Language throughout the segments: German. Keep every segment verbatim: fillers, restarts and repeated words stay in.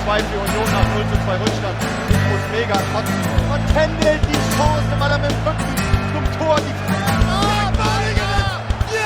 zwei für Union nach null zu zwei Rückstand. Ich muss mega kotzen. Und Kendall die Chance, weil er mit dem Rücken zum Tor die Ah, Badiger!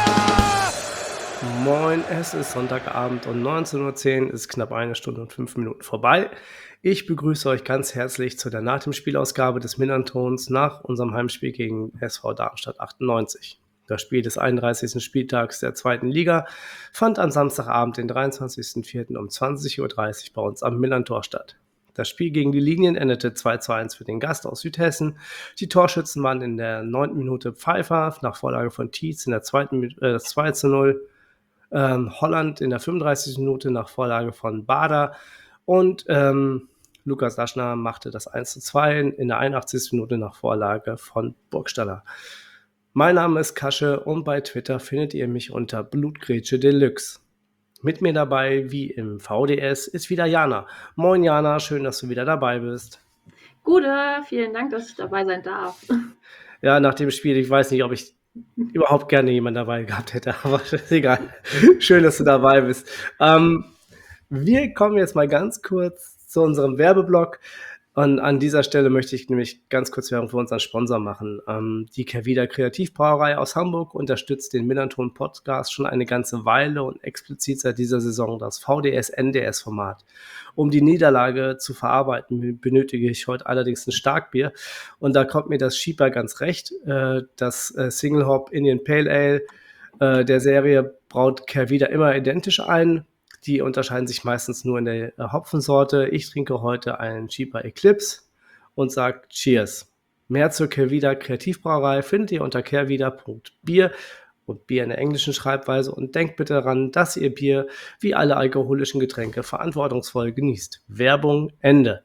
Ja! Moin, es ist Sonntagabend und neunzehn Uhr zehn ist knapp eine Stunde und fünf Minuten vorbei. Ich begrüße euch ganz herzlich zu der Nach dem Spielausgabe des Millern-Tons nach unserem Heimspiel gegen S V Darmstadt achtundneunzig. Das Spiel des einunddreißigsten Spieltags der zweiten Liga fand am Samstagabend, den dreiundzwanzigsten vierten um zwanzig Uhr dreißig bei uns am Millern-Tor statt. Das Spiel gegen die Linien endete zwei zu eins für den Gast aus Südhessen. Die Torschützen waren in der neunten Minute Pfeiffer nach Vorlage von Tietz, in der zweiten äh, das zwei zu null. Ähm, Holland in der fünfunddreißigsten Minute nach Vorlage von Bader und ähm, Lukas Laschner machte das eins zu zwei in der einundachtzigsten Minute nach Vorlage von Burgstaller. Mein Name ist Kasche und bei Twitter findet ihr mich unter Blutgrätsche Deluxe. Mit mir dabei, wie im V D S, ist wieder Jana. Moin Jana, schön, dass du wieder dabei bist. Gute, vielen Dank, dass ich dabei sein darf. Ja, nach dem Spiel, ich weiß nicht, ob ich überhaupt gerne jemanden dabei gehabt hätte, aber ist egal. Schön, dass du dabei bist. Ähm, wir kommen jetzt mal ganz kurz zu unserem Werbeblock. Und an dieser Stelle möchte ich nämlich ganz kurz Werbung für unseren Sponsor machen. Ähm, die Kervida Kreativbrauerei aus Hamburg unterstützt den Millern-Ton Podcast schon eine ganze Weile und explizit seit dieser Saison das V D S-N D S-Format. Um die Niederlage zu verarbeiten, benötige ich heute allerdings ein Starkbier. Und da kommt mir das Schieper ganz recht. Äh, das äh, Single Hop Indian Pale Ale äh, der Serie braut Kervida immer identisch ein. Die unterscheiden sich meistens nur in der äh, Hopfensorte. Ich trinke heute einen Cheaper Eclipse und sage Cheers. Mehr zur Kervida Kreativbrauerei findet ihr unter kervida punkt bier und Bier in der englischen Schreibweise. Und denkt bitte daran, dass ihr Bier wie alle alkoholischen Getränke verantwortungsvoll genießt. Werbung Ende.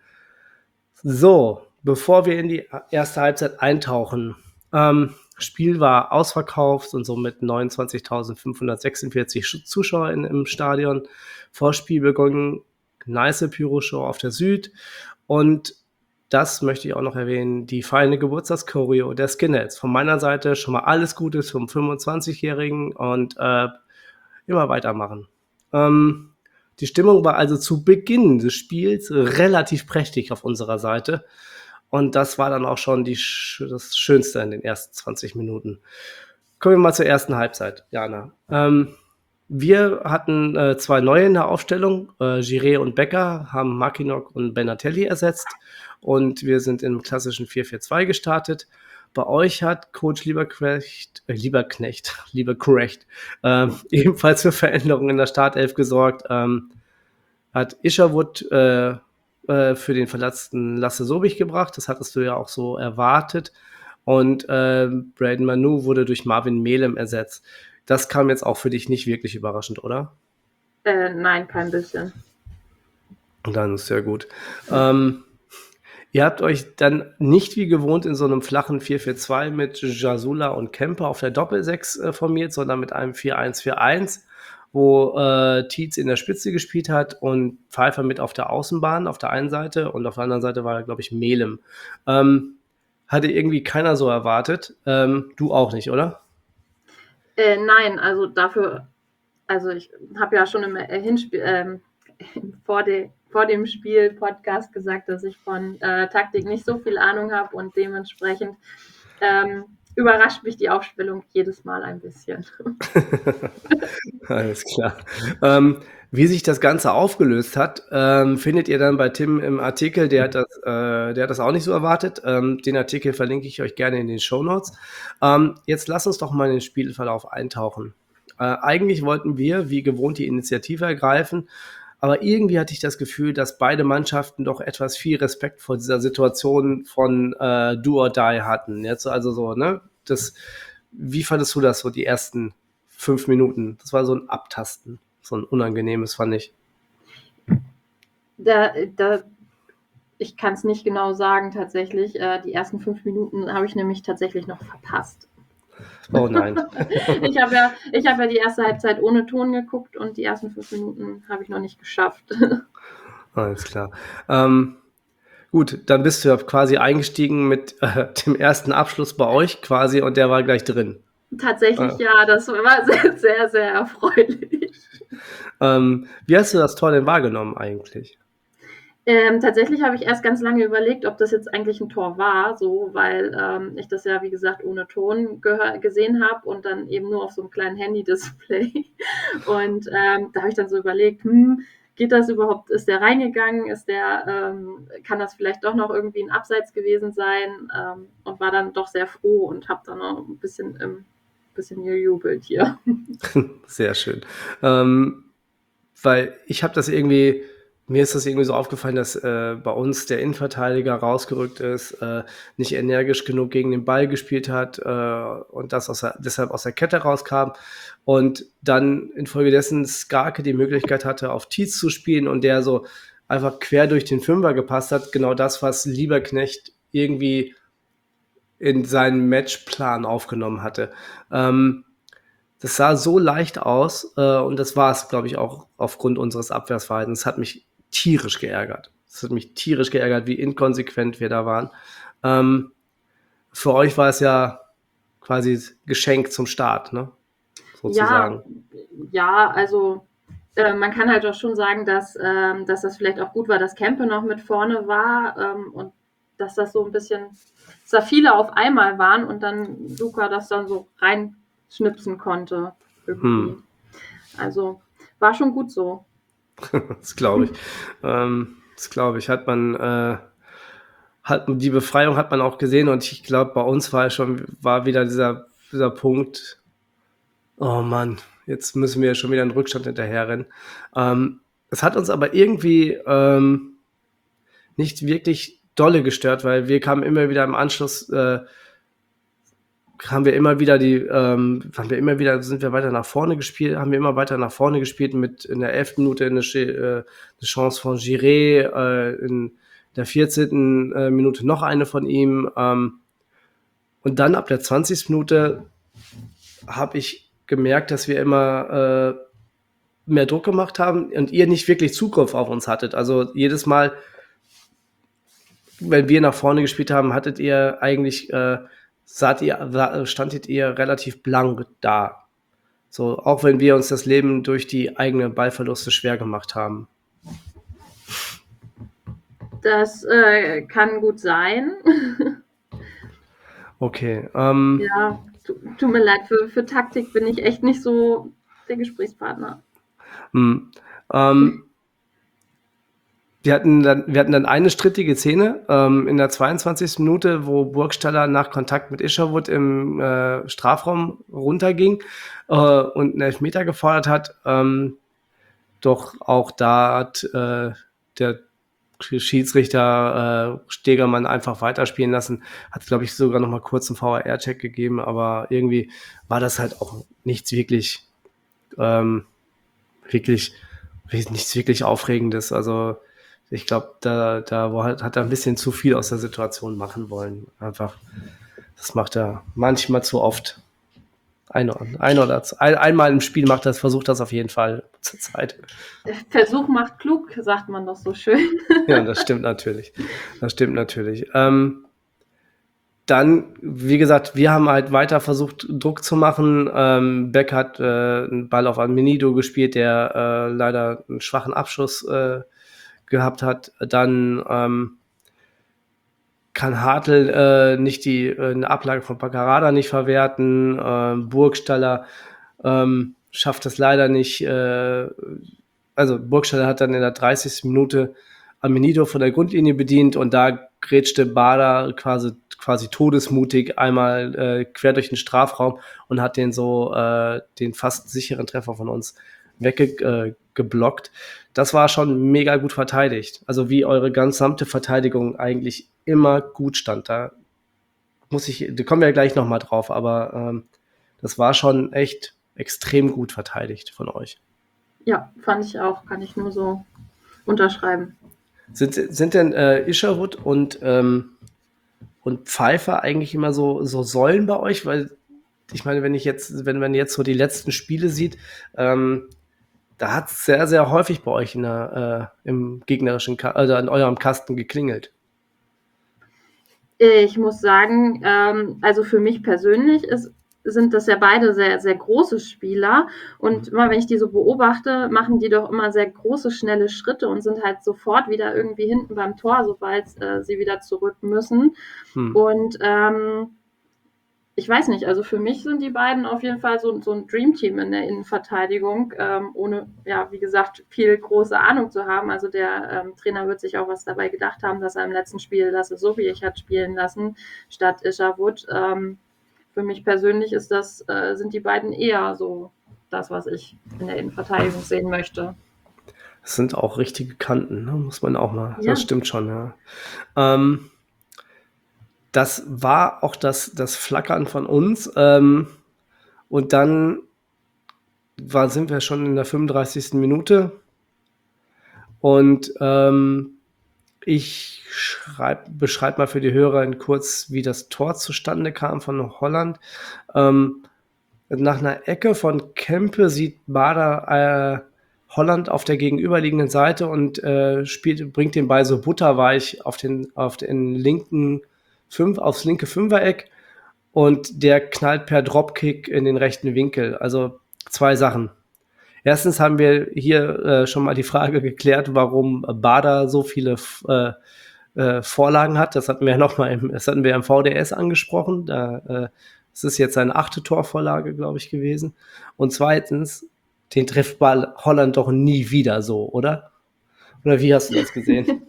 So, bevor wir in die erste Halbzeit eintauchen. Ähm, Spiel war ausverkauft und somit neunundzwanzigtausendfünfhundertsechsundvierzig Zuschauer in, im Stadion. Vorspiel begonnen, nice Pyro-Show auf der Süd. Und das möchte ich auch noch erwähnen, die feine Geburtstagschoreo der Skinheads. Von meiner Seite schon mal alles Gute zum fünfundzwanzigjährigen und äh, immer weitermachen. Ähm, die Stimmung war also zu Beginn des Spiels relativ prächtig auf unserer Seite. Und das war dann auch schon die, das Schönste in den ersten zwanzig Minuten. Kommen wir mal zur ersten Halbzeit, Jana. Ähm, wir hatten äh, zwei neue in der Aufstellung. Äh, Giré und Becker haben Mackinock und Benatelli ersetzt. Und wir sind im klassischen vier vier zwei gestartet. Bei euch hat Coach Lieberknecht, äh, Lieberknecht, Lieberknecht äh, ebenfalls für Veränderungen in der Startelf gesorgt. Ähm, hat Isherwood äh, für den verletzten Lasse Sobich gebracht. Das hattest du ja auch so erwartet. Und äh, Braden Manu wurde durch Marvin Melem ersetzt. Das kam jetzt auch für dich nicht wirklich überraschend, oder? Äh, nein, kein bisschen. Dann ist ja gut. Ähm, ihr habt euch dann nicht wie gewohnt in so einem flachen vier vier zwei mit Jasula und Kemper auf der Doppelsechs äh, formiert, sondern mit einem vier eins vier eins, wo äh, Tietz in der Spitze gespielt hat und Pfeiffer mit auf der Außenbahn auf der einen Seite und auf der anderen Seite war, glaube ich, Melem. Ähm, hatte irgendwie keiner so erwartet. Ähm, du auch nicht, oder? Äh, nein, also dafür, also ich habe ja schon im äh, Hinspiel, ähm, vor, de, vor dem Spiel Podcast gesagt, dass ich von äh, Taktik nicht so viel Ahnung habe und dementsprechend ähm, überrascht mich die Aufstellung jedes Mal ein bisschen. Alles klar. Ähm, wie sich das Ganze aufgelöst hat, ähm, findet ihr dann bei Tim im Artikel. Der hat das, äh, der hat das auch nicht so erwartet. Ähm, den Artikel verlinke ich euch gerne in den Shownotes. Ähm, jetzt lasst uns doch mal in den Spielverlauf eintauchen. Äh, eigentlich wollten wir, wie gewohnt, die Initiative ergreifen. Aber irgendwie hatte ich das Gefühl, dass beide Mannschaften doch etwas viel Respekt vor dieser Situation von äh, Do or Die hatten. Jetzt also so, ne? Das, wie fandest du das so, die ersten fünf Minuten? Das war so ein Abtasten, so ein unangenehmes, fand ich. Da, da, ich kann es nicht genau sagen, tatsächlich. Äh, die ersten fünf Minuten habe ich nämlich tatsächlich noch verpasst. Oh nein. ich habe ja, ich hab ja die erste Halbzeit ohne Ton geguckt und die ersten fünf Minuten habe ich noch nicht geschafft. Alles klar. Ähm, gut, dann bist du ja quasi eingestiegen mit äh, dem ersten Abschluss bei euch quasi und der war gleich drin. Tatsächlich ah. ja, das war sehr, sehr, sehr erfreulich. Ähm, wie hast du das Tor denn wahrgenommen eigentlich? Ähm, tatsächlich habe ich erst ganz lange überlegt, ob das jetzt eigentlich ein Tor war, so, weil ähm, ich das ja, wie gesagt, ohne Ton gehör gesehen habe und dann eben nur auf so einem kleinen Handy-Display. Und ähm, da habe ich dann so überlegt, hm, geht das überhaupt, ist der reingegangen, ist der, ähm, kann das vielleicht doch noch irgendwie ein Abseits gewesen sein? Ähm, und war dann doch sehr froh und habe dann noch ein bisschen, ähm, bisschen gejubelt hier. Sehr schön. Ähm, weil ich habe das irgendwie, mir ist das irgendwie so aufgefallen, dass äh, bei uns der Innenverteidiger rausgerückt ist, äh, nicht energisch genug gegen den Ball gespielt hat äh, und das aus der, deshalb aus der Kette rauskam und dann infolgedessen Skarke die Möglichkeit hatte, auf Tietz zu spielen und der so einfach quer durch den Fünfer gepasst hat. Genau das, was Lieberknecht irgendwie in seinen Matchplan aufgenommen hatte. Ähm, das sah so leicht aus äh, und das war es, glaube ich, auch aufgrund unseres Abwehrverhaltens. Es hat mich tierisch geärgert. Es hat mich tierisch geärgert, wie inkonsequent wir da waren. Ähm, für euch war es ja quasi Geschenk zum Start, ne? Ja, Sozusagen. ja, also äh, man kann halt auch schon sagen, dass, ähm, dass das vielleicht auch gut war, dass Kempe noch mit vorne war ähm, und dass das so ein bisschen, dass da viele auf einmal waren und dann Luca das dann so reinschnipsen konnte irgendwie. Hm, Also war schon gut so. das glaube ich. Ähm, das glaube ich. Hat man, äh, hat die Befreiung hat man auch gesehen und ich glaube, bei uns war schon, war wieder dieser, dieser Punkt, oh Mann, jetzt müssen wir schon wieder in Rückstand hinterherrennen. Ähm, es hat uns aber irgendwie ähm, nicht wirklich dolle gestört, weil wir kamen immer wieder im Anschluss, äh, haben wir immer wieder die, ähm, haben wir immer wieder, sind wir weiter nach vorne gespielt, haben wir immer weiter nach vorne gespielt mit in der elften Minute eine, äh, eine Chance von Giré, äh, in der vierzehnten Äh, Minute noch eine von ihm. Ähm, und dann ab der zwanzigsten Minute habe ich gemerkt, dass wir immer äh, mehr Druck gemacht haben und ihr nicht wirklich Zugriff auf uns hattet. Also jedes Mal, wenn wir nach vorne gespielt haben, hattet ihr eigentlich, äh, saht ihr, standet ihr relativ blank da. So, auch wenn wir uns das Leben durch die eigenen Ballverluste schwer gemacht haben. Das äh, kann gut sein. Okay. Ähm, Ja, tu, tut mir leid, für, für Taktik bin ich echt nicht so der Gesprächspartner. mh, ähm, wir, hatten dann, wir hatten dann eine strittige Szene ähm, in der zweiundzwanzigsten Minute, wo Burgstaller nach Kontakt mit Isherwood im äh, Strafraum runterging äh, und einen Elfmeter gefordert hat. Ähm, Doch auch da hat äh, der Schiedsrichter äh, Stegermann einfach weiterspielen lassen. Hat, glaube ich, sogar noch mal kurz einen V A R-Check gegeben, aber irgendwie war das halt auch nichts wirklich, ähm, wirklich, nichts wirklich Aufregendes. Also ich glaube, da, da hat, hat er ein bisschen zu viel aus der Situation machen wollen. Einfach, das macht er manchmal zu oft. Ein, ein oder ein, einmal im Spiel macht das, versucht das auf jeden Fall zur Zeit. Versuch macht klug, sagt man doch so schön. Ja, das stimmt natürlich. Das stimmt natürlich. Ähm, dann, wie gesagt, wir haben halt weiter versucht, Druck zu machen. Ähm, Beck hat äh, einen Ball auf Almenido gespielt, der äh, leider einen schwachen Abschluss äh, gehabt hat. Dann ähm, kann Hartl äh, nicht die äh, eine Ablage von Paccarada nicht verwerten. Ähm, Burgstaller ähm, schafft es leider nicht. Äh, also Burgstaller hat dann in der dreißigsten Minute Almenido von der Grundlinie bedient und da grätschte Bader quasi, quasi todesmutig einmal äh, quer durch den Strafraum und hat den so äh, den fast sicheren Treffer von uns weggeblockt. Äh, das war schon mega gut verteidigt. Also wie eure gesamte Verteidigung eigentlich immer gut stand. Da muss ich, da kommen wir ja gleich nochmal drauf, aber ähm, das war schon echt extrem gut verteidigt von euch. Ja, fand ich auch, kann ich nur so unterschreiben. Sind, sind denn äh, Isherwood und, ähm, und Pfeiffer eigentlich immer so, so Säulen bei euch? Weil ich meine, wenn ich jetzt, wenn man jetzt so die letzten Spiele sieht, ähm, da hat es sehr, sehr häufig bei euch in der, äh, im gegnerischen, Ka also in eurem Kasten geklingelt. Ich muss sagen, ähm, also für mich persönlich ist sind das ja beide sehr, sehr große Spieler. Und immer wenn ich die so beobachte, machen die doch immer sehr große, schnelle Schritte und sind halt sofort wieder irgendwie hinten beim Tor, sobald äh, sie wieder zurück müssen. Hm. Und ähm, ich weiß nicht, also für mich sind die beiden auf jeden Fall so, so ein Dreamteam in der Innenverteidigung, ähm, ohne, ja, wie gesagt, viel große Ahnung zu haben. Also der ähm, Trainer wird sich auch was dabei gedacht haben, dass er im letzten Spiel Lasse Sobiech hat spielen lassen, statt Isherwood. Ähm, für mich persönlich ist das, äh, sind die beiden eher so das, was ich in der Innenverteidigung sehen möchte. Das sind auch richtige Kanten, ne? Muss man auch mal. Ja. Das stimmt schon, ja. Ähm, das war auch das, das Flackern von uns. Ähm, und dann war, sind wir schon in der fünfunddreißigsten Minute. Und ähm, ich schreib, beschreibe mal für die Hörer in kurz, wie das Tor zustande kam von Holland. Ähm, nach einer Ecke von Kempe sieht Bader äh, Holland auf der gegenüberliegenden Seite und äh, spielt, bringt den Ball so butterweich auf den, auf den linken Fünf, aufs linke Fünfereck und der knallt per Dropkick in den rechten Winkel. Also zwei Sachen. Erstens haben wir hier äh, schon mal die Frage geklärt, warum Bader so viele äh, äh, Vorlagen hat. Das hatten wir ja noch mal im, das hatten wir im V D S angesprochen. Da, äh, es ist jetzt seine achte Torvorlage, glaube ich, gewesen. Und zweitens, den trifft Ball Holland doch nie wieder so, oder? Oder wie hast du das gesehen?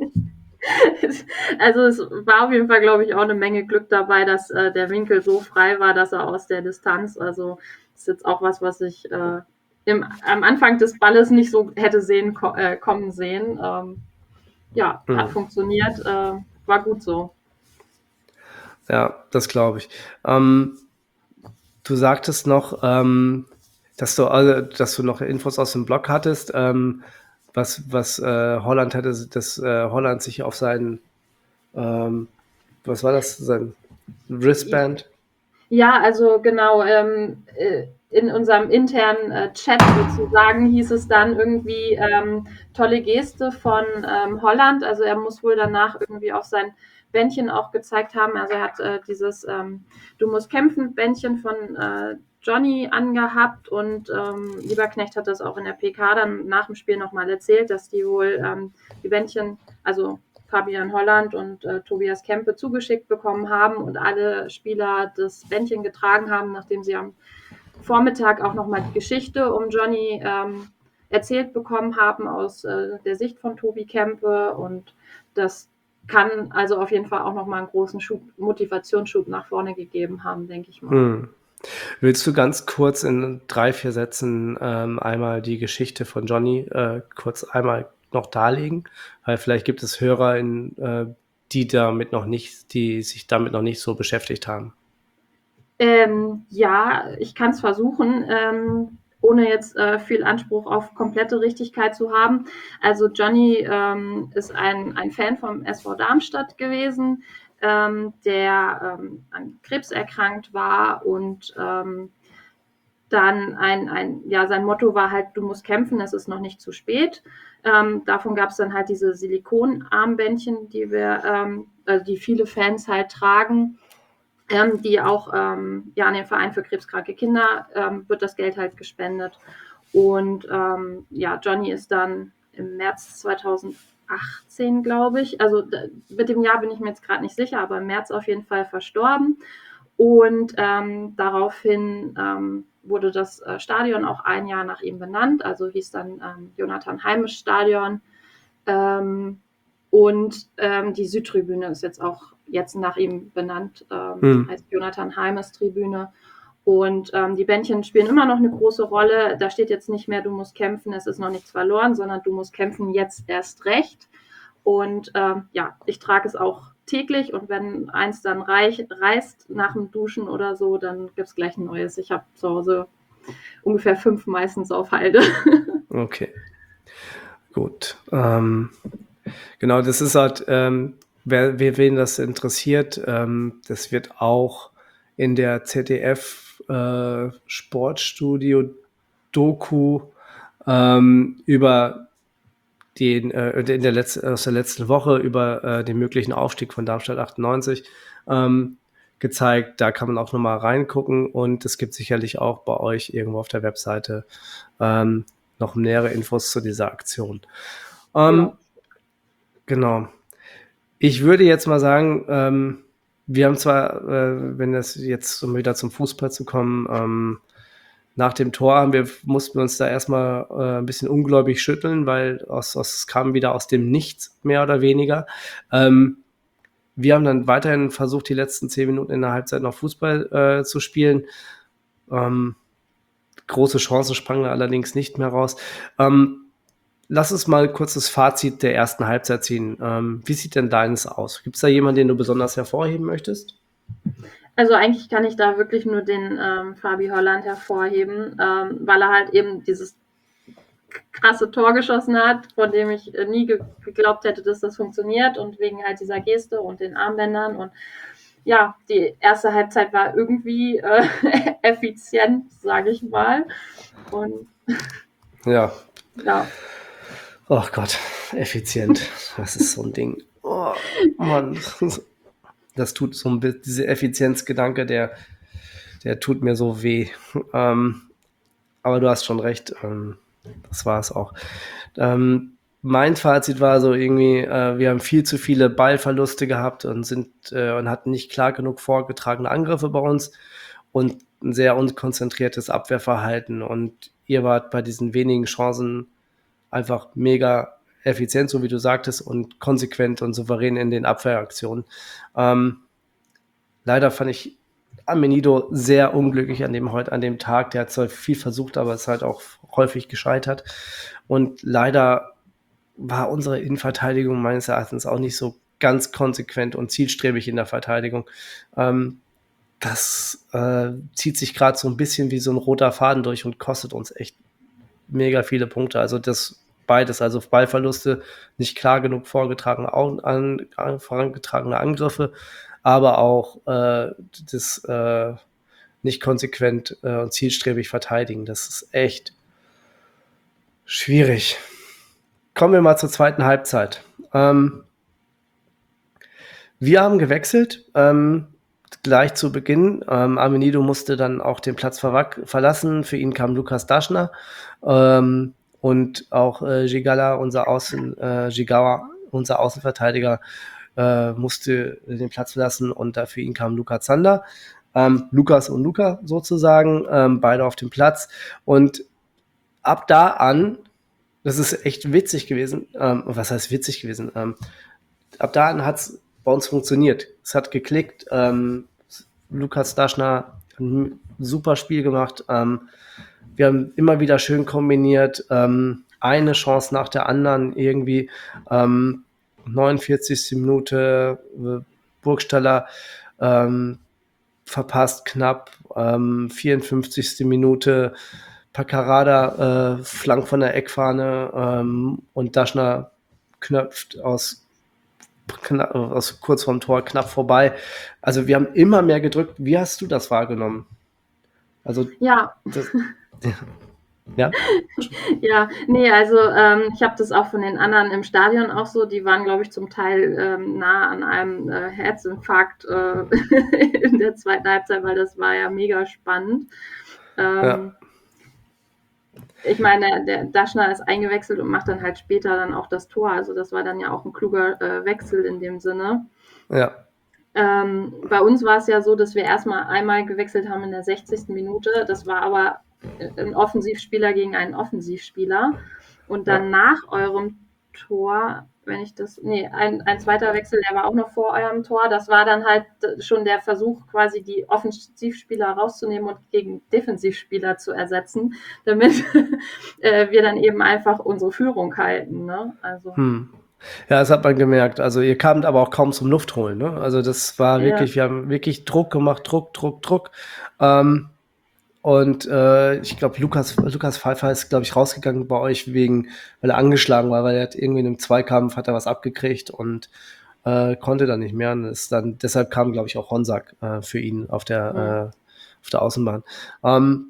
Also es war auf jeden Fall, glaube ich, auch eine Menge Glück dabei, dass äh, der Winkel so frei war, dass er aus der Distanz, also das ist jetzt auch was, was ich äh, im, am Anfang des Balles nicht so hätte sehen ko äh, kommen sehen. Ähm, ja, Mhm. hat funktioniert, äh, war gut so. Ja, das glaube ich. Ähm, du sagtest noch, ähm, dass du, also, dass du noch Infos aus dem Blog hattest, ähm, was, was äh, Holland hatte, dass äh, Holland sich auf seinen, ähm, was war das, sein Wristband? Ja, also genau, ähm, äh, in unserem internen äh, Chat sozusagen hieß es dann irgendwie ähm, tolle Geste von ähm, Holland. Also er muss wohl danach irgendwie auf sein Bändchen auch gezeigt haben. Also er hat äh, dieses ähm, Du musst kämpfen Bändchen von äh, Johnny angehabt und ähm, Lieberknecht hat das auch in der P K dann nach dem Spiel nochmal erzählt, dass die wohl ähm, die Bändchen, also Fabian Holland und äh, Tobias Kempe zugeschickt bekommen haben und alle Spieler das Bändchen getragen haben, nachdem sie am Vormittag auch nochmal die Geschichte um Johnny ähm, erzählt bekommen haben aus äh, der Sicht von Tobi Kempe und das kann also auf jeden Fall auch nochmal einen großen Schub, Motivationsschub nach vorne gegeben haben, denke ich mal. Hm. Willst du ganz kurz in drei, vier Sätzen ähm, einmal die Geschichte von Johnny äh, kurz einmal noch darlegen? Weil vielleicht gibt es Hörer, in, äh, die damit noch nicht, die sich damit noch nicht so beschäftigt haben. Ähm, ja, ich kann es versuchen, ähm, ohne jetzt äh, viel Anspruch auf komplette Richtigkeit zu haben. Also Johnny ähm, ist ein, ein Fan vom S V Darmstadt gewesen, ähm, der ähm, an Krebs erkrankt war und ähm, dann ein, ein, ja, sein Motto war halt, du musst kämpfen, es ist noch nicht zu spät. Ähm, davon gab es dann halt diese Silikonarmbändchen, die wir, ähm, also die viele Fans halt tragen. Ähm, die auch ähm, ja, an den Verein für krebskranke Kinder ähm, wird das Geld halt gespendet. Und ähm, ja, Johnny ist dann im März zweitausendachtzehn, glaube ich, also d- mit dem Jahr bin ich mir jetzt gerade nicht sicher, aber im März auf jeden Fall verstorben. Und ähm, daraufhin ähm, wurde das äh, Stadion auch ein Jahr nach ihm benannt, also hieß dann ähm, Jonathan Heimisch Stadion. Ähm, und ähm, die Südtribüne ist jetzt auch jetzt nach ihm benannt, ähm, Hm. heißt Jonathan Heimes Tribüne. Und ähm, die Bändchen spielen immer noch eine große Rolle. Da steht jetzt nicht mehr, du musst kämpfen, es ist noch nichts verloren, sondern du musst kämpfen jetzt erst recht. Und ähm, ja, ich trage es auch täglich und wenn eins dann reich, reißt nach dem Duschen oder so, dann gibt es gleich ein neues. Ich habe zu Hause ungefähr fünf meistens auf Halde. Okay, gut. Ähm, genau, das ist halt, ähm, wer, wer wen das interessiert, ähm, das wird auch in der Z D F äh, Sportstudio Doku ähm, über den, äh, in der letzten, aus der letzten Woche über äh, den möglichen Aufstieg von Darmstadt achtundneunzig ähm, gezeigt. Da kann man auch nochmal reingucken und es gibt sicherlich auch bei euch irgendwo auf der Webseite ähm, noch nähere Infos zu dieser Aktion. Ähm, Ja. Genau. Ich würde jetzt mal sagen, ähm, wir haben zwar, äh, wenn das jetzt, um wieder zum Fußball zu kommen, ähm, nach dem Tor haben wir, mussten wir uns da erstmal äh, ein bisschen ungläubig schütteln, weil aus, aus, es kam wieder aus dem Nichts, mehr oder weniger. Ähm, wir haben dann weiterhin versucht, die letzten zehn Minuten in der Halbzeit noch Fußball äh, zu spielen. Ähm, große Chancen sprangen allerdings nicht mehr raus. Ähm, lass uns mal kurz das Fazit der ersten Halbzeit ziehen. Ähm, wie sieht denn deines aus? Gibt es da jemanden, den du besonders hervorheben möchtest? Also eigentlich kann ich da wirklich nur den ähm, Fabi Holland hervorheben, ähm, weil er halt eben dieses krasse Tor geschossen hat, von dem ich äh, nie ge geglaubt hätte, dass das funktioniert und wegen halt dieser Geste und den Armbändern und ja, die erste Halbzeit war irgendwie äh, effizient, sage ich mal. Und Ja. ja. Oh Gott, effizient. Das ist so ein Ding. Oh Mann. Das tut so ein bisschen, dieser Effizienzgedanke, der, der tut mir so weh. Ähm, aber du hast schon recht. Ähm, das war es auch. Ähm, mein Fazit war so irgendwie, äh, wir haben viel zu viele Ballverluste gehabt und sind äh, und hatten nicht klar genug vorgetragene Angriffe bei uns und ein sehr unkonzentriertes Abwehrverhalten. Und ihr wart bei diesen wenigen Chancen einfach mega effizient, so wie du sagtest, und konsequent und souverän in den Abwehraktionen. Ähm, leider fand ich Amenido sehr unglücklich an dem heute, an dem Tag. Der hat zwar viel versucht, aber ist halt auch häufig gescheitert. Und leider war unsere Innenverteidigung meines Erachtens auch nicht so ganz konsequent und zielstrebig in der Verteidigung. Ähm, das äh, zieht sich gerade so ein bisschen wie so ein roter Faden durch und kostet uns echt mega viele Punkte. Also das beides, also Ballverluste, nicht klar genug vorgetragene, an, an, vorangetragene Angriffe, aber auch äh, das äh, nicht konsequent äh, und zielstrebig verteidigen. Das ist echt schwierig. Kommen wir mal zur zweiten Halbzeit. Ähm, wir haben gewechselt, ähm, gleich zu Beginn. Ähm, Amenido musste dann auch den Platz ver- verlassen. Für ihn kam Lukas Daschner ähm, und auch äh, Gigala, unser Außen, äh, Gigawa, unser Außenverteidiger, äh, musste den Platz verlassen und da für ihn kam Luca Zander. Ähm, Lukas und Luca sozusagen, ähm, beide auf dem Platz. Und ab da an, das ist echt witzig gewesen. Ähm, was heißt witzig gewesen? Ähm, ab da an hat es bei uns funktioniert. Es hat geklickt. Ähm, Lukas Daschner hat ein super Spiel gemacht. Ähm, wir haben immer wieder schön kombiniert. Ähm, eine Chance nach der anderen irgendwie. Ähm, neunundvierzigste Minute äh, Burgstaller ähm, verpasst knapp. Ähm, vierundfünfzigste Minute Paccarada äh, flank von der Eckfahne ähm, und Daschner knöpft aus, knapp, aus kurz vorm Tor knapp vorbei. Also wir haben immer mehr gedrückt. Wie hast du das wahrgenommen? Also Ja. Das, ja. Ja, nee, also ähm, ich habe das auch von den anderen im Stadion auch so, die waren, glaube ich, zum Teil ähm, nah an einem äh, Herzinfarkt äh, in der zweiten Halbzeit, weil das war ja mega spannend. Ähm, Ja. Ich meine, der Daschner ist eingewechselt und macht dann halt später dann auch das Tor. Also das war dann ja auch ein kluger äh, Wechsel in dem Sinne. Ja. Ähm, bei uns war es ja so, dass wir erstmal einmal gewechselt haben in der sechzigsten Minute. Das war aber ein Offensivspieler gegen einen Offensivspieler. Und dann Ja. nach eurem Tor, wenn ich das, nee, ein, ein zweiter Wechsel, der war auch noch vor eurem Tor. Das war dann halt schon der Versuch, quasi die Offensivspieler rauszunehmen und gegen Defensivspieler zu ersetzen, damit äh, wir dann eben einfach unsere Führung halten. Ne? Also. Hm. Ja, das hat man gemerkt. Also ihr kamt aber auch kaum zum Luftholen. Ne? Also das war Ja. wirklich, wir haben wirklich Druck gemacht, Druck, Druck, Druck. Ähm, und äh, ich glaube, Lukas, Lukas Pfeiffer ist, glaube ich, rausgegangen bei euch wegen, weil er angeschlagen war, weil er hat irgendwie in einem Zweikampf hat er was abgekriegt und äh, konnte dann nicht mehr. Und ist dann, deshalb kam, glaube ich, auch Honsack äh, für ihn auf der, Ja. äh, auf der Außenbahn. Ähm,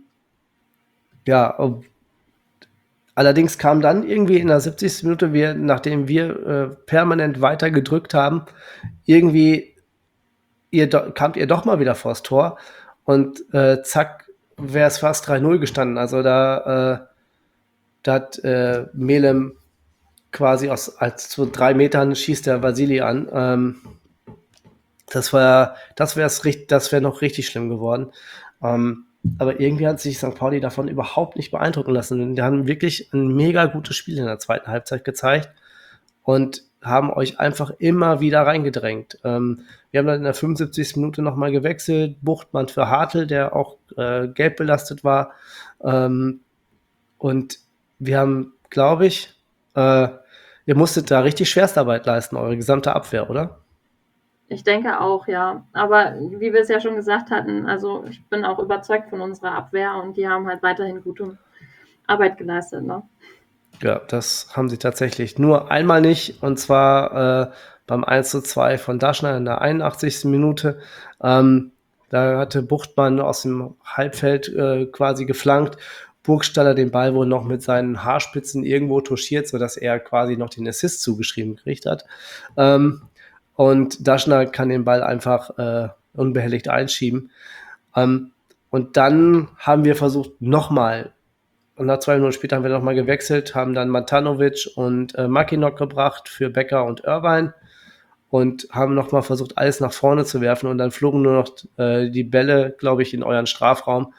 ja, ob, allerdings kam dann irgendwie in der siebzigsten Minute, wir, nachdem wir äh, permanent weiter gedrückt haben, irgendwie ihr do, kamt ihr doch mal wieder vors Tor und äh, zack, wäre es fast drei null gestanden. Also da, äh, da hat äh, Melem quasi aus als so drei Metern schießt der Vasili an. Ähm, das war, das wäre das wäre noch richtig schlimm geworden. Ähm, aber irgendwie hat sich Sankt Pauli davon überhaupt nicht beeindrucken lassen. Die haben wirklich ein mega gutes Spiel in der zweiten Halbzeit gezeigt und haben euch einfach immer wieder reingedrängt. Ähm, wir haben dann in der fünfundsiebzigsten Minute nochmal gewechselt. Buchtmann für Hartl, der auch äh, gelb belastet war. Ähm, und wir haben, glaube ich, äh, ihr musstet da richtig Schwerstarbeit leisten, eure gesamte Abwehr, oder? Ich denke auch, ja. Aber wie wir es ja schon gesagt hatten, also ich bin auch überzeugt von unserer Abwehr und die haben halt weiterhin gute Arbeit geleistet, ne? Ja, das haben sie tatsächlich. Nur einmal nicht, und zwar äh, beim eins zu zwei von Daschner in der einundachtzigsten Minute. Ähm, da hatte Buchtmann aus dem Halbfeld äh, quasi geflankt. Burgstaller den Ball wohl noch mit seinen Haarspitzen irgendwo touchiert, sodass er quasi noch den Assist zugeschrieben gekriegt hat. Ähm, und Daschner kann den Ball einfach äh, unbehelligt einschieben. Ähm, und dann haben wir versucht, nochmal, und nach zwei Minuten später haben wir nochmal gewechselt, haben dann Matanovic und äh, Makinok gebracht für Becker und Irvine und haben nochmal versucht, alles nach vorne zu werfen. Und dann flogen nur noch äh, die Bälle, glaube ich, in euren Strafraum.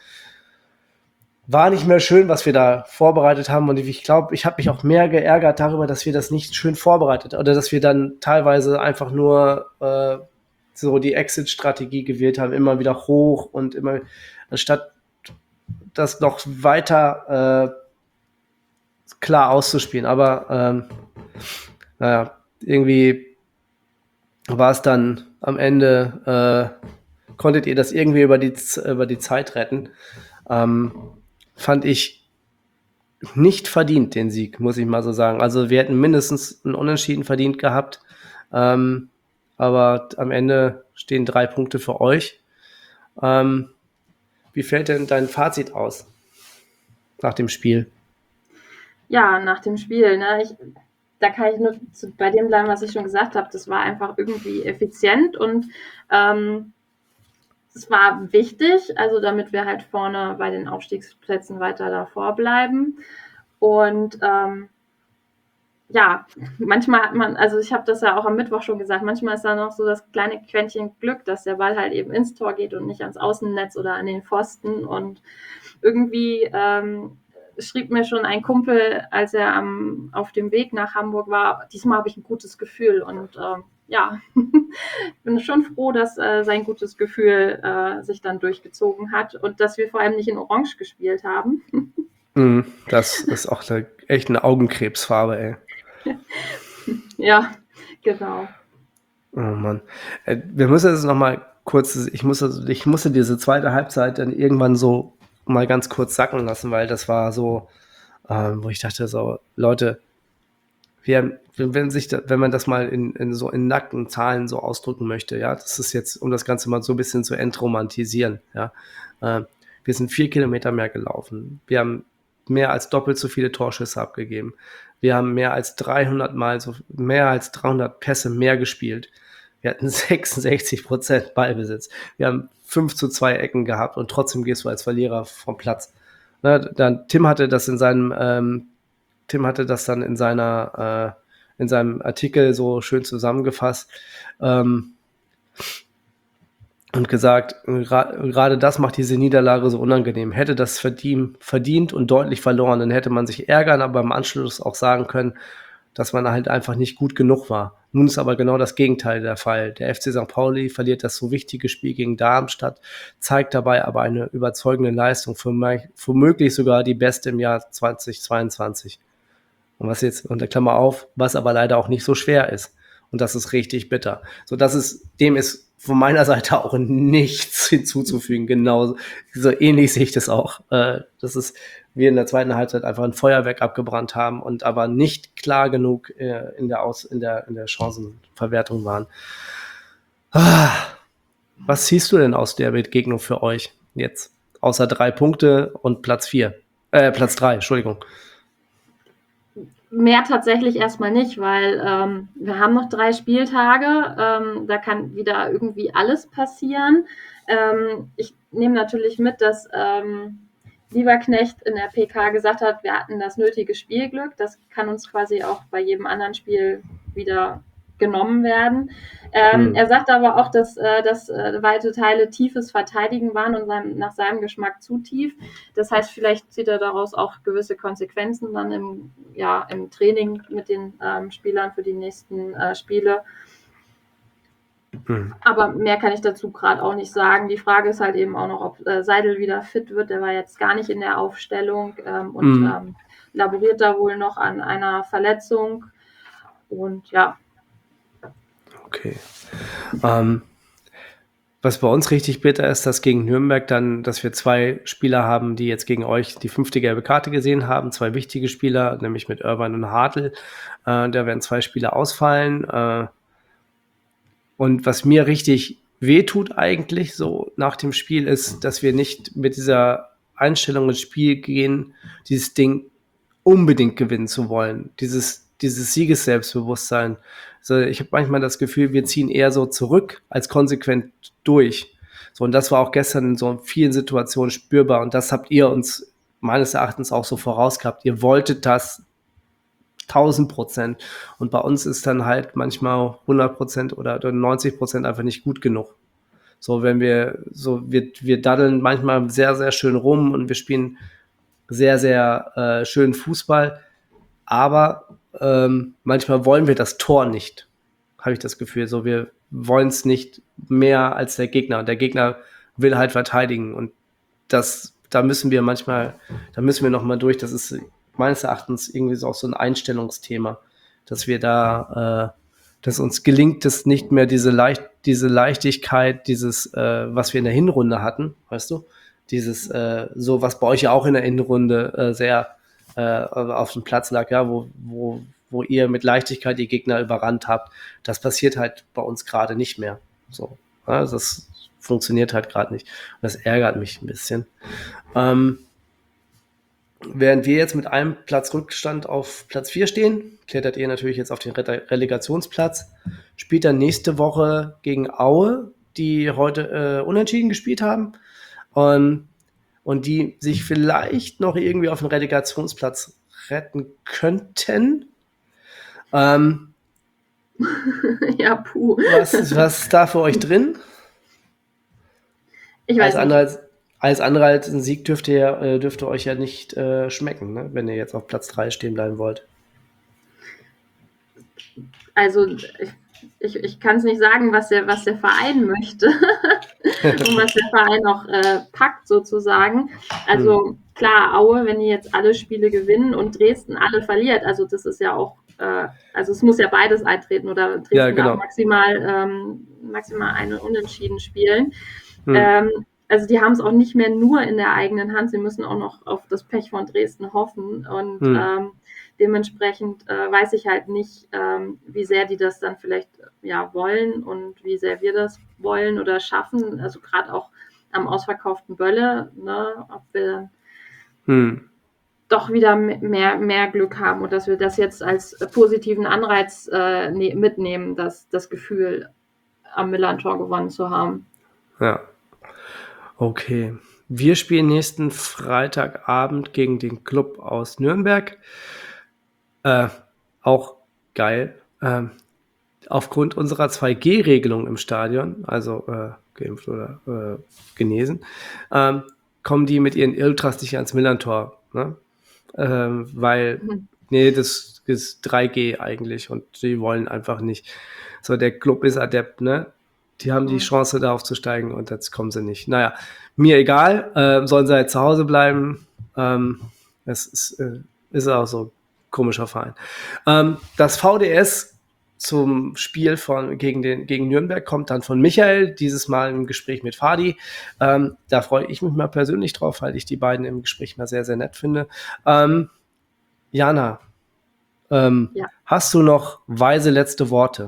War nicht mehr schön, was wir da vorbereitet haben. Und ich glaube, ich habe mich auch mehr geärgert darüber, dass wir das nicht schön vorbereitet oder dass wir dann teilweise einfach nur äh, so die Exit-Strategie gewählt haben, immer wieder hoch und immer, anstatt das noch weiter äh, klar auszuspielen. Aber ähm, naja, irgendwie war es dann am Ende, äh, konntet ihr das irgendwie über die, über die Zeit retten. Ähm, fand ich nicht verdient, den Sieg, muss ich mal so sagen. Also wir hätten mindestens einen Unentschieden verdient gehabt. Ähm, aber am Ende stehen drei Punkte für euch. Ähm, wie fällt denn dein Fazit aus nach dem Spiel? Ja, nach dem Spiel, ne? Ich, da kann ich nur zu, bei dem bleiben, was ich schon gesagt habe. Das war einfach irgendwie effizient und ähm, es war wichtig, also damit wir halt vorne bei den Aufstiegsplätzen weiter davor bleiben. Und ähm, ja, manchmal hat man, also ich habe das ja auch am Mittwoch schon gesagt, manchmal ist da noch so das kleine Quäntchen Glück, dass der Ball halt eben ins Tor geht und nicht ans Außennetz oder an den Pfosten. Und irgendwie ähm, schrieb mir schon ein Kumpel, als er am, auf dem Weg nach Hamburg war, diesmal habe ich ein gutes Gefühl. Und ähm, ja, ich bin schon froh, dass äh, sein gutes Gefühl äh, sich dann durchgezogen hat und dass wir vor allem nicht in Orange gespielt haben. Mm, das ist auch eine, echt eine Augenkrebsfarbe, ey. Ja, genau. Oh Mann. Äh, wir müssen jetzt noch mal kurz, ich musste, ich musste diese zweite Halbzeit dann irgendwann so mal ganz kurz sacken lassen, weil das war so, ähm, wo ich dachte so, Leute, wir, wenn sich, da, wenn man das mal in, in so in nackten Zahlen so ausdrücken möchte, ja, das ist jetzt, um das Ganze mal so ein bisschen zu entromantisieren, ja, äh, wir sind vier Kilometer mehr gelaufen, wir haben mehr als doppelt so viele Torschüsse abgegeben, wir haben mehr als dreihundert Mal so, mehr als dreihundert Pässe mehr gespielt, wir hatten sechsundsechzig Prozent Ballbesitz, wir haben fünf zu zwei Ecken gehabt und trotzdem gehst du als Verlierer vom Platz. Na, dann Tim hatte das in seinem ähm, Tim hatte das dann in seiner äh, in seinem Artikel so schön zusammengefasst ähm, und gesagt, gerade das macht diese Niederlage so unangenehm. Hätte das verdient, verdient und deutlich verloren, dann hätte man sich ärgern, aber im Anschluss auch sagen können, dass man halt einfach nicht gut genug war. Nun ist aber genau das Gegenteil der Fall. Der F C Sankt Pauli verliert das so wichtige Spiel gegen Darmstadt, zeigt dabei aber eine überzeugende Leistung, womöglich sogar die beste im Jahr zweitausendzweiundzwanzig. Und was jetzt, unter Klammer auf, was aber leider auch nicht so schwer ist. Und das ist richtig bitter. So, das ist, dem ist von meiner Seite auch nichts hinzuzufügen. Genau, so ähnlich sehe ich das auch. Äh, das ist, wir in der zweiten Halbzeit einfach ein Feuerwerk abgebrannt haben und aber nicht klar genug äh, in der Aus, in der, in der Chancenverwertung waren. Ah, was siehst du denn aus der Begegnung für euch jetzt? Außer drei Punkte und Platz vier. Äh, Platz drei, Entschuldigung. mehr tatsächlich erstmal nicht, weil ähm, wir haben noch drei Spieltage. Ähm, da kann wieder irgendwie alles passieren. Ähm, ich nehme natürlich mit, dass ähm, Lieberknecht in der P K gesagt hat, wir hatten das nötige Spielglück. Das kann uns quasi auch bei jedem anderen Spiel wieder genommen werden. Ähm, Hm. Er sagt aber auch, dass, äh, dass äh, weite Teile tiefes Verteidigen waren und seinem, nach seinem Geschmack zu tief. Das heißt, vielleicht zieht er daraus auch gewisse Konsequenzen dann im, ja, im Training mit den ähm, Spielern für die nächsten äh, Spiele. Hm. Aber mehr kann ich dazu gerade auch nicht sagen. Die Frage ist halt eben auch noch, ob äh, Seidel wieder fit wird. Der war jetzt gar nicht in der Aufstellung ähm, und Mhm. ähm, laboriert da wohl noch an einer Verletzung. Und ja, Okay. Ähm, was bei uns richtig bitter ist, dass gegen Nürnberg dann, dass wir zwei Spieler haben, die jetzt gegen euch die fünfte gelbe Karte gesehen haben. Zwei wichtige Spieler, nämlich mit Irvine und Hartl. Äh, da werden zwei Spieler ausfallen. Äh, und was mir richtig wehtut eigentlich so nach dem Spiel ist, dass wir nicht mit dieser Einstellung ins Spiel gehen, dieses Ding unbedingt gewinnen zu wollen. Dieses, dieses Siegesselbstbewusstsein. Also ich habe manchmal das Gefühl, wir ziehen eher so zurück als konsequent durch. So, und das war auch gestern in so vielen Situationen spürbar. Und das habt ihr uns meines Erachtens auch so vorausgehabt. Ihr wolltet das tausend Prozent. Und bei uns ist dann halt manchmal hundert Prozent oder neunzig Prozent einfach nicht gut genug. So, wenn wir, so, wir, wir daddeln manchmal sehr, sehr schön rum und wir spielen sehr, sehr äh, schönen Fußball. Aber ähm, manchmal wollen wir das Tor nicht, habe ich das Gefühl. So, wir wollen es nicht mehr als der Gegner. Und der Gegner will halt verteidigen. Und das, da müssen wir manchmal, da müssen wir noch mal durch. Das ist meines Erachtens irgendwie so auch so ein Einstellungsthema, dass wir da, äh, dass uns gelingt, es nicht mehr diese leicht, diese Leichtigkeit, dieses, äh, was wir in der Hinrunde hatten, weißt du, dieses, äh, so was bei euch ja auch in der Hinrunde äh, sehr äh, auf dem Platz lag, ja, wo, wo, wo ihr mit Leichtigkeit die Gegner überrannt habt. Das passiert halt bei uns gerade nicht mehr. So, ja, das funktioniert halt gerade nicht. Und das ärgert mich ein bisschen. Ähm, während wir jetzt mit einem Platz Rückstand auf Platz vier stehen, klettert ihr natürlich jetzt auf den Re- Relegationsplatz, spielt dann nächste Woche gegen Aue, die heute äh, unentschieden gespielt haben. Ähm, und die sich vielleicht noch irgendwie auf den Relegationsplatz retten könnten. Ähm, ja, puh. was, was ist da für euch drin? Ich Alles weiß andere, nicht. als, alles andere als ein Sieg dürfte, ja, äh, dürfte euch ja nicht äh, schmecken, ne? Wenn ihr jetzt auf Platz drei stehen bleiben wollt. Also ich, ich, ich kann es nicht sagen, was der, was der Verein möchte und was der Verein auch äh, packt sozusagen. Also hm. klar, Aue, wenn die jetzt alle Spiele gewinnen und Dresden alle verliert, also das ist ja auch, äh, also es muss ja beides eintreten oder Dresden Ja, genau. darf maximal, ähm, maximal eine Unentschieden spielen. Hm. Ähm, also die haben es auch nicht mehr nur in der eigenen Hand, sie müssen auch noch auf das Pech von Dresden hoffen und Hm. ähm, dementsprechend äh, weiß ich halt nicht, ähm, wie sehr die das dann vielleicht ja wollen und wie sehr wir das wollen oder schaffen. Also gerade auch am ausverkauften Bölle, ne, ob wir Hm. doch wieder mehr, mehr Glück haben und dass wir das jetzt als positiven Anreiz äh, ne- mitnehmen, das, das Gefühl, am Millern-Tor gewonnen zu haben. Ja. Okay. Wir spielen nächsten Freitagabend gegen den Club aus Nürnberg. Äh, auch geil. Ähm, aufgrund unserer zwei G Regelung im Stadion, also äh, geimpft oder äh, genesen, ähm, kommen die mit ihren Ultras nicht ans Millern-Tor. Ne? Ähm, weil, Mhm. nee, das ist drei G eigentlich und die wollen einfach nicht. So, der Club ist adept, ne? Die haben die Mhm. Chance, da aufzusteigen und jetzt kommen sie nicht. Naja, mir egal, äh, sollen sie halt zu Hause bleiben. Ähm, es ist, äh, ist auch so ein komischer Verein. Ähm, das V D S zum Spiel von, gegen, den, gegen Nürnberg kommt dann von Michael, dieses Mal im Gespräch mit Fadi. Ähm, da freue ich mich mal persönlich drauf, weil ich die beiden im Gespräch mal sehr, sehr nett finde. Ähm, Jana, ähm, Ja. hast du noch weise letzte Worte?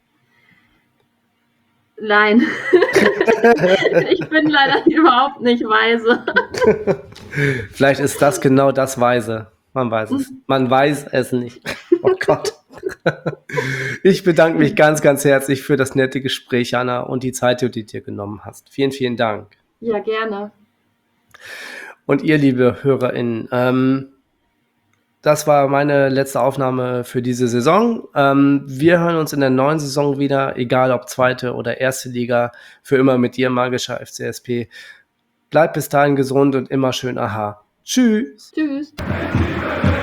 Nein, ich bin leider überhaupt nicht weise. Vielleicht ist das genau das Weise. Man weiß es. Man weiß es nicht. Oh Gott. Ich bedanke mich ganz, ganz herzlich für das nette Gespräch, Anna, und die Zeit, die du dir genommen hast. Vielen, vielen Dank. Ja, gerne. Und ihr, liebe HörerInnen, ähm, das war meine letzte Aufnahme für diese Saison. Ähm, wir hören uns in der neuen Saison wieder, egal ob zweite oder erste Liga, für immer mit dir, magischer F C S P. Bleibt bis dahin gesund und immer schön aha. Tschüss. Tschüss.